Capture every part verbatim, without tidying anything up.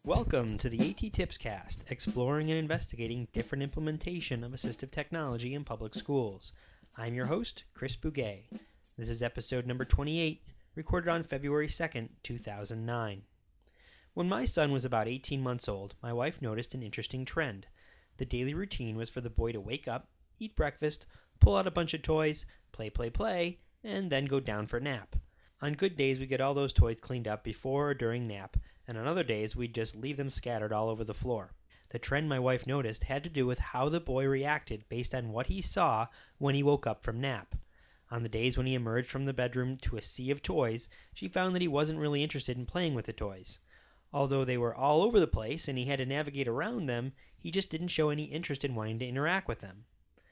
Welcome to the AT Tips Cast, exploring and investigating different implementation of assistive technology in public schools. I'm your host, Chris Bouguet. This is episode number twenty-eight, recorded on February second, two thousand nine. When my son was about eighteen months old, my wife noticed an interesting trend. The daily routine was for the boy to wake up, eat breakfast, pull out a bunch of toys, play, play, play, and then go down for a nap. On good days, we get all those toys cleaned up before or during nap, and on other days, we'd just leave them scattered all over the floor. The trend my wife noticed had to do with how the boy reacted based on what he saw when he woke up from nap. On the days when he emerged from the bedroom to a sea of toys, she found that he wasn't really interested in playing with the toys. Although they were all over the place and he had to navigate around them, he just didn't show any interest in wanting to interact with them.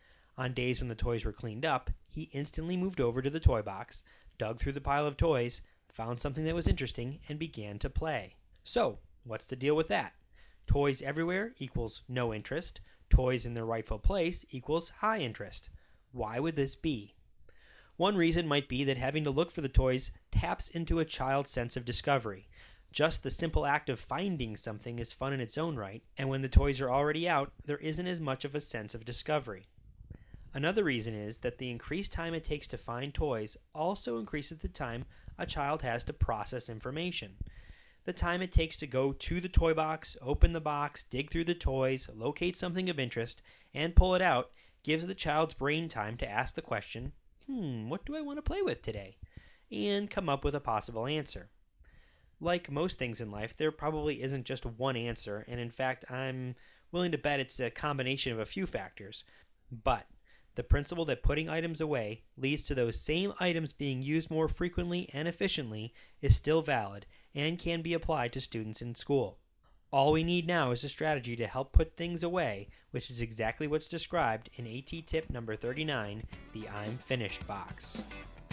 On days when the toys were cleaned up, he instantly moved over to the toy box, dug through the pile of toys, found something that was interesting, and began to play. So, what's the deal with that? Toys everywhere equals no interest. Toys in their rightful place equals high interest. Why would this be? One reason might be that having to look for the toys taps into a child's sense of discovery. Just the simple act of finding something is fun in its own right, and when the toys are already out, there isn't as much of a sense of discovery. Another reason is that the increased time it takes to find toys also increases the time a child has to process information. The time it takes to go to the toy box, open the box, dig through the toys, locate something of interest, and pull it out gives the child's brain time to ask the question, hmm, what do I want to play with today? And come up with a possible answer. Like most things in life, there probably isn't just one answer, and in fact, I'm willing to bet it's a combination of a few factors. But the principle that putting items away leads to those same items being used more frequently and efficiently is still valid and can be applied to students in school. All we need now is a strategy to help put things away, which is exactly what's described in AT tip number thirty-nine, the I'm Finished box.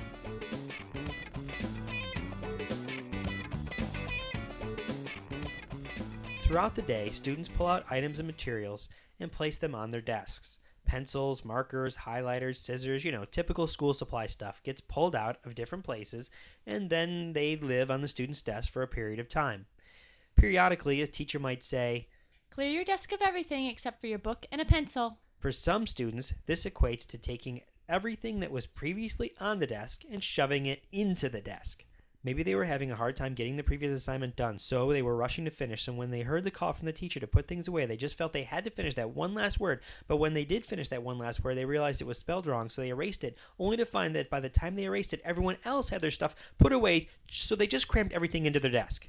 Throughout the day, students pull out items and materials and place them on their desks. Pencils, markers, highlighters, scissors, you know, typical school supply stuff gets pulled out of different places, and then they live on the student's desk for a period of time. Periodically, a teacher might say, "Clear your desk of everything except for your book and a pencil." For some students, this equates to taking everything that was previously on the desk and shoving it into the desk. Maybe they were having a hard time getting the previous assignment done, so they were rushing to finish, and when they heard the call from the teacher to put things away, they just felt they had to finish that one last word, but when they did finish that one last word, they realized it was spelled wrong, so they erased it, only to find that by the time they erased it, everyone else had their stuff put away, so they just crammed everything into their desk.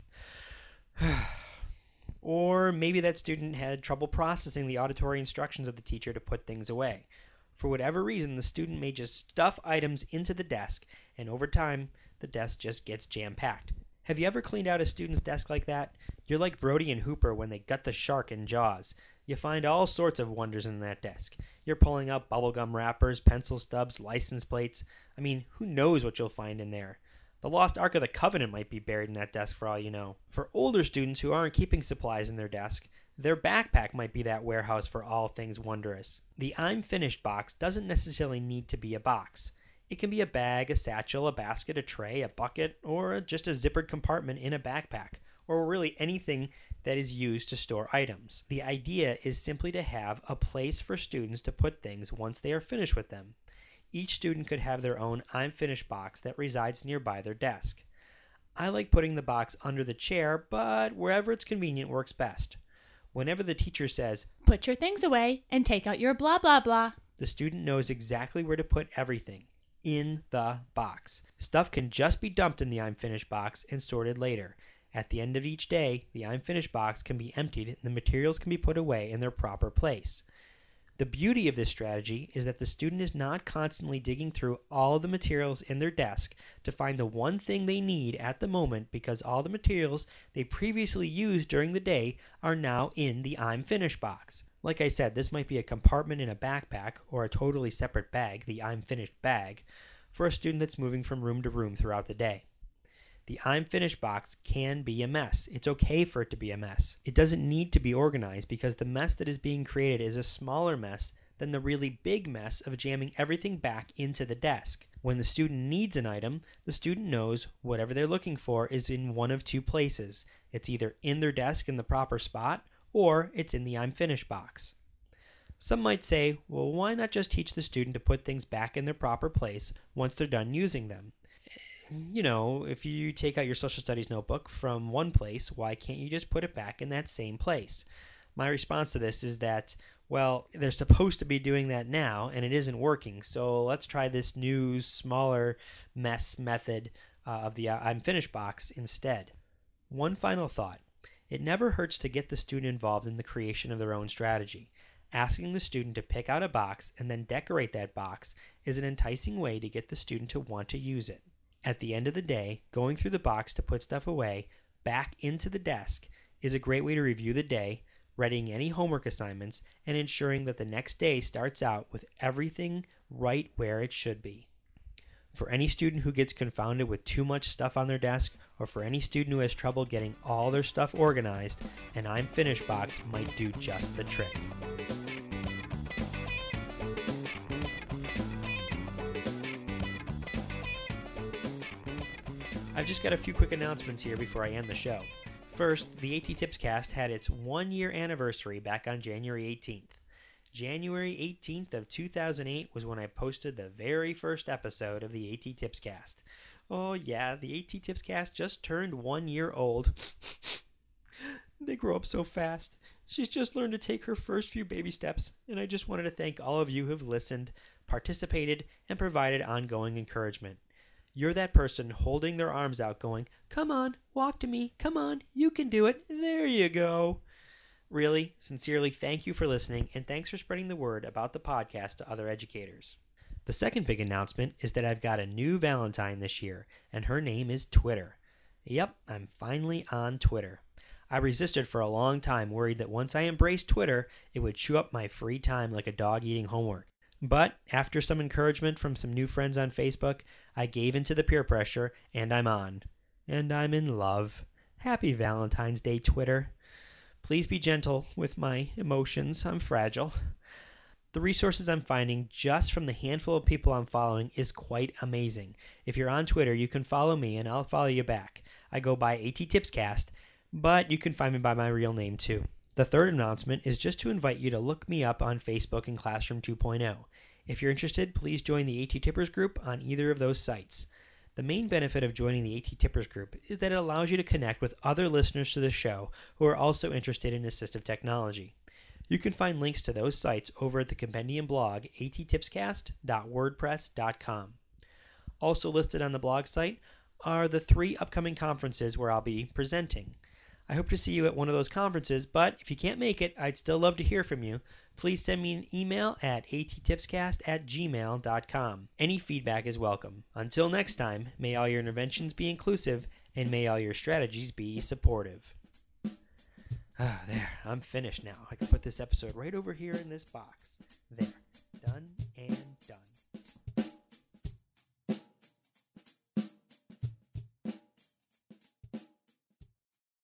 Or maybe that student had trouble processing the auditory instructions of the teacher to put things away. For whatever reason, the student may just stuff items into the desk, and over time, the desk just gets jam-packed. Have you ever cleaned out a student's desk like that? You're like Brody and Hooper when they gut the shark in Jaws. You find all sorts of wonders in that desk. You're pulling out bubblegum wrappers, pencil stubs, license plates. I mean, who knows what you'll find in there? The lost Ark of the Covenant might be buried in that desk for all you know. For older students who aren't keeping supplies in their desk, their backpack might be that warehouse for all things wondrous. The I'm Finished box doesn't necessarily need to be a box. It can be a bag, a satchel, a basket, a tray, a bucket, or just a zippered compartment in a backpack, or really anything that is used to store items. The idea is simply to have a place for students to put things once they are finished with them. Each student could have their own I'm Finished box that resides nearby their desk. I like putting the box under the chair, but wherever it's convenient works best. Whenever the teacher says, "Put your things away and take out your blah blah blah," the student knows exactly where to put everything. In the box. Stuff can just be dumped in the I'm Finished box and sorted later. At the end of each day, the I'm Finished box can be emptied and the materials can be put away in their proper place. The beauty of this strategy is that the student is not constantly digging through all of the materials in their desk to find the one thing they need at the moment because all the materials they previously used during the day are now in the I'm Finished box. Like I said, this might be a compartment in a backpack or a totally separate bag, the I'm Finished bag, for a student that's moving from room to room throughout the day. The I'm Finished box can be a mess. It's okay for it to be a mess. It doesn't need to be organized because the mess that is being created is a smaller mess than the really big mess of jamming everything back into the desk. When the student needs an item, the student knows whatever they're looking for is in one of two places. It's either in their desk in the proper spot, or it's in the I'm finished box. Some might say, well, why not just teach the student to put things back in their proper place once they're done using them? You know, if you take out your social studies notebook from one place, why can't you just put it back in that same place? My response to this is that, well, they're supposed to be doing that now, and it isn't working, so let's try this new, smaller mess method uh, of the I'm finished box instead. One final thought. It never hurts to get the student involved in the creation of their own strategy. Asking the student to pick out a box and then decorate that box is an enticing way to get the student to want to use it. At the end of the day, going through the box to put stuff away, back into the desk, is a great way to review the day, readying any homework assignments, and ensuring that the next day starts out with everything right where it should be. For any student who gets confounded with too much stuff on their desk, or for any student who has trouble getting all their stuff organized, an I'm finished box might do just the trick. I've just got a few quick announcements here before I end the show. First, the AT Tips Cast had its one-year anniversary back on January eighteenth. January eighteenth of two thousand eight was when I posted the very first episode of the AT Tips Cast. Oh yeah, the AT Tips Cast just turned one year old. They grow up so fast. She's just learned to take her first few baby steps, and I just wanted to thank all of you who have listened, participated, and provided ongoing encouragement. You're that person holding their arms out going, "Come on, walk to me, come on, you can do it, there you go." Really, sincerely, thank you for listening, and thanks for spreading the word about the podcast to other educators. The second big announcement is that I've got a new Valentine this year, and her name is Twitter. Yep, I'm finally on Twitter. I resisted for a long time, worried that once I embraced Twitter, it would chew up my free time like a dog eating homework. But after some encouragement from some new friends on Facebook, I gave in to the peer pressure, and I'm on. And I'm in love. Happy Valentine's Day, Twitter. Please be gentle with my emotions. I'm fragile. The resources I'm finding just from the handful of people I'm following is quite amazing. If you're on Twitter, you can follow me, and I'll follow you back. I go by AT Tipscast, but you can find me by my real name too. The third announcement is just to invite you to look me up on Facebook in Classroom two point oh. If you're interested, please join the AT Tippers group on either of those sites. The main benefit of joining the AT Tippers group is that it allows you to connect with other listeners to the show who are also interested in assistive technology. You can find links to those sites over at the Compendium blog at tipscast dot wordpress dot com. Also listed on the blog site are the three upcoming conferences where I'll be presenting. I hope to see you at one of those conferences, but if you can't make it, I'd still love to hear from you. Please send me an email at attipscast at gmail dot com. Any feedback is welcome. Until next time, may all your interventions be inclusive, and may all your strategies be supportive. Ah, there, I'm finished now. I can put this episode right over here in this box. There.